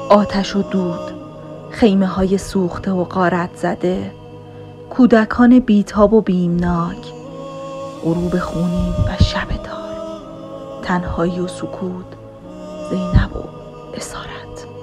آتش و دود، خیمه های سوخته و غارت زده، کودکان بیتاب و بیمناک، غروب خونین و شب تار، تنهایی و سکوت، زینب و اسارت.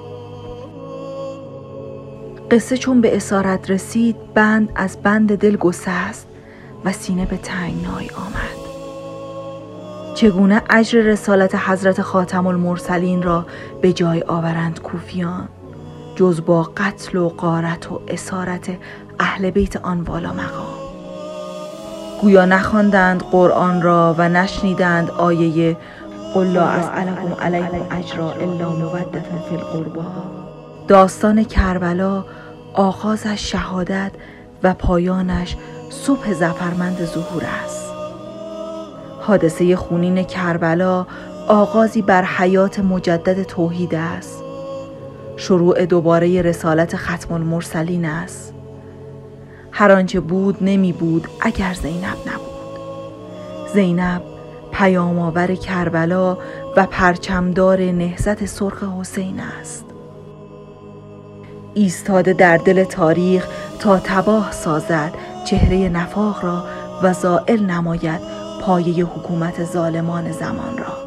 قصه چون به اسارت رسید، بند از بند دل گسست و سینه به تنگنای آمد. چگونه اجر رسالت حضرت خاتم المرسلین را به جای آورند کوفیان، جز با قتل و غارت و اسارت اهل بیت آن والا مقام؟ گویا نخواندند قرآن را و نشنیدند آیه قل لا اسألکم علیه اجرا الا مودة فی القربی. داستان کربلا آغازش شهادت و پایانش صبح ظفرمند ظهور است. حادثه خونین کربلا آغازی بر حیات مجدد توحید است. شروع دوباره رسالت ختم المرسلین است. هر آنچه بود نمی بود اگر زینب نبود. زینب پیام آور کربلا و پرچمدار نهضت سرخ حسین است. ایستاده در دل تاریخ تا تباه سازد چهره نفاق را و زائل نماید پایه حکومت ظالمان زمان را.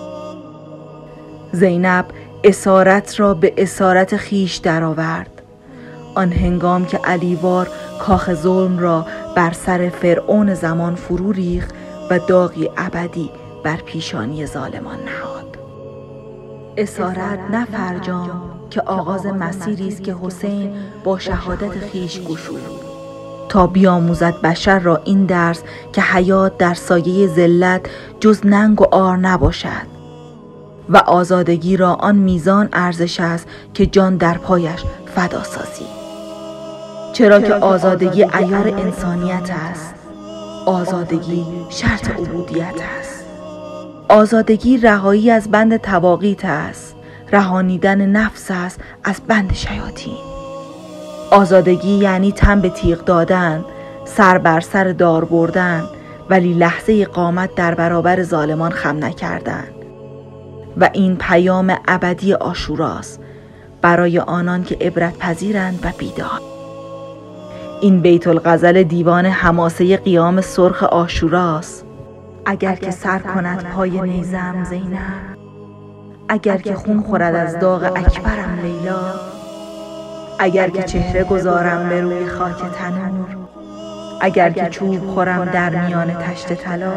زینب اسارت را به اسارت خیش درآورد. آن هنگام که علیوار کاخ ظلم را بر سر فرعون زمان فرو ریخت و داغی ابدی بر پیشانی ظالمان نهاد. اسارت نه فرجام که آغاز مسیری است که حسین با شهادت خیش گشود تا بیاموزد بشر را این درس که حیات در سایه ذلت جز ننگ و عار نباشد و آزادگی را آن میزان ارزش است که جان در پایش فدا سازی. چرا که آزادگی عیار انسانیت است. آزادگی شرط عبودیت است. آزادگی رهایی از بند طواغیت است. رهانیدن نفس است از بند شیاطین. آزادگی یعنی تن به تیغ دادن، سر بر سر دار بردن، ولی لحظه قامت در برابر ظالمان خم نکردن. و این پیام ابدی عاشوراست برای آنان که عبرت پذیرند و بیدار. این بیت الغزل دیوان حماسه قیام سرخ عاشوراست. اگر که سر کند پای نیزم زینب، اگر که خون خورد از داغ اکبرم لیلا، اگر که چهره گذارم به روی خاک تنور، اگر که چوب خورم در میان تشت طلا،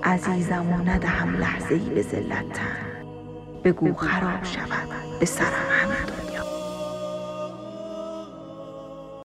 عزیزم و ندهم لحظه‌ای به ذلت تن، بگو خراب شود به سرم